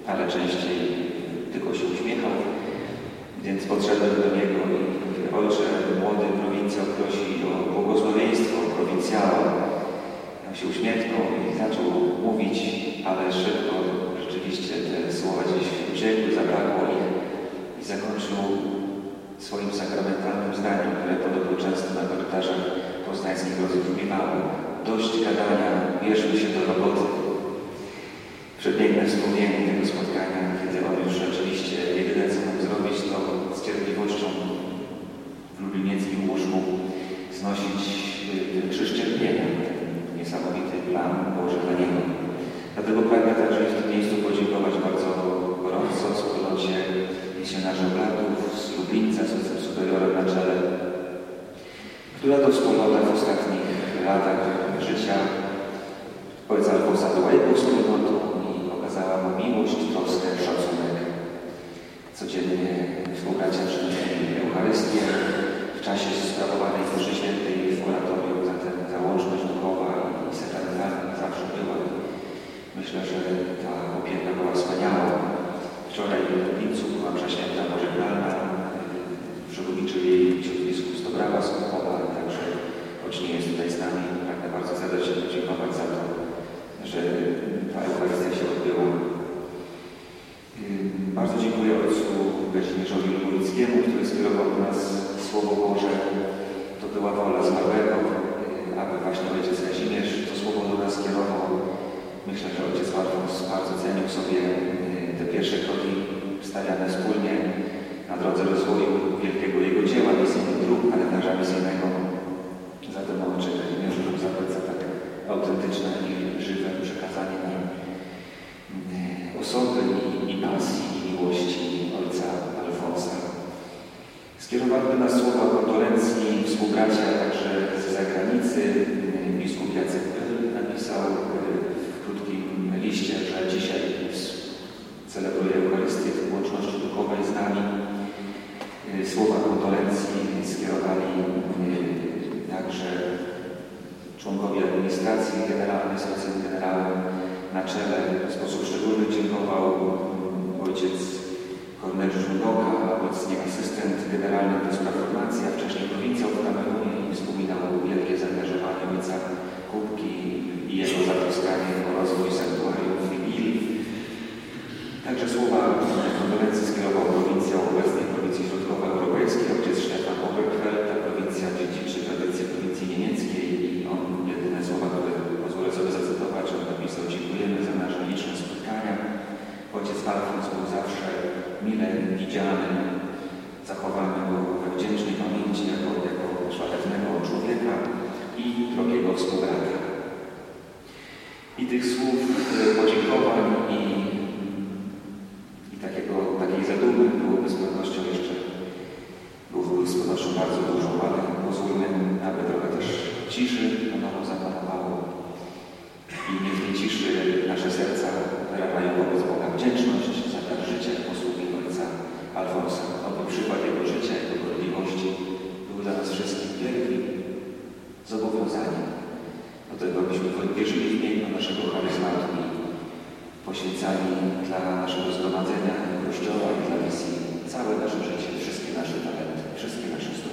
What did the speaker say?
ale częściej tylko się uśmiechał, więc podszedłem do niego i mówię: ojcze, młody prowincjał prosi o błogosławieństwo prowincjała. On się uśmiechnął i zaczął mówić, ale szybko rzeczywiście te słowa gdzieś uciekły, zabrakło ich i zakończył swoim sakramentalnym zdaniem, które podobno często na korytarzach poznańskich rozbrzmiewało: dość gadania, bierzmy się do roboty. Przepiękne wspomnienie tego spotkania, kiedy on już rzeczywiście jedyne co mógł zrobić, to z cierpliwością w lublinieckim łóżku znosić krzyż cierpienia, niesamowity plan Boży dla niego. Dlatego pragnę także w tym miejscu podziękować bardzo gorąco wspólnocie misjonarzy oblatów z Lublińca, z ojcem superiorem na czele, która to wspólnota w ostatnich latach życia ojca Alfonsa była jego wspólnotą i okazała mu miłość, troskę, szacunek. Codziennie współbracia przynosili Eucharystię w czasie sprawowanej mszy świętej w oratorium, zatem założność duchowa i sakramentalna zawsze była. Myślę, że ta opieka była wspaniała. Wczoraj w Lublińcu była msza święta pożegnalna. Przewodniczył jej ksiądz biskup z Dobrawa z Kupowa, także choć nie jest tutaj z nami, pragnę bardzo serdecznie podziękować za to, że ta Eucharystia się odbyła. Bardzo dziękuję ojcu Kazimierzowi Lubulickiemu, który skierował do nas Słowo Boże. To była wola zmarłego, aby właśnie ojciec Kazimierz to Słowo do nas skierował. Myślę, że ojciec Alfons bardzo cenił sobie te pierwsze kroki stawiane wspólnie na drodze rozwoju wielkiego jego dzieła, misyjnych dróg, kalendarza misyjnego. Zatem ojcze Kazimierzu zapłać za tak autentyczne i żywe przekazanie nam osoby i pasji i miłości ojca Alfonsa. Skierowano do nas słowa kondolencji współbracia także z zagranicy. Biskup Jacek Pyl napisał w krótkim liście, że dzisiaj celebruje Eucharystię w łączności duchowej z nami. Słowa kondolencji skierowali także członkowie administracji generalnej z ojcem generałem na czele. W sposób szczególny dziękował ojciec Korneliusz Rudoka, obecnie asystent generalny do spraw formacji, a wcześniej prowincjał w Kamerunie, i wspominał wielkie zaangażowanie ojca Kubki i jego zatroskanie o rozwój sanktuarium w Wigilii. Także słowa kondolencji skierował prowincjał obecnej prowincji środkowoeuropejskiej, ojciec Stefan Oberfeld, ta prowincja dziedziczy tradycję prowincji niemieckiej, i on jedyne słowa, które pozwolę sobie zacytować, on napisał: dziękujemy za nasze liczne spotkania. Ojciec Alfons był zawsze mile widziany, zachowamy go we wdzięcznej pamięci jako szlachetnego człowieka i drogiego współbrata. I tych słów podziękowań i takiej zadumy byłoby z pewnością bardzo dużo, ale pozwólmy, aby trochę też ciszy nowo zapanowało. I niech w tej ciszy nasze serca wyrażają wobec Boga wdzięczność za dar życia i posługi ojca Alfonsa. Oby przykład jego życia, jego gorliwości był dla nas wszystkich wielkim zobowiązaniem do tego, abyśmy wierzyli w piękno naszego charyzmatu i poświęcali dla naszego zgromadzenia Kościoła i dla misji całe nasze życie, wszystkie nasze talenty, wszystkie nasze zdrowie.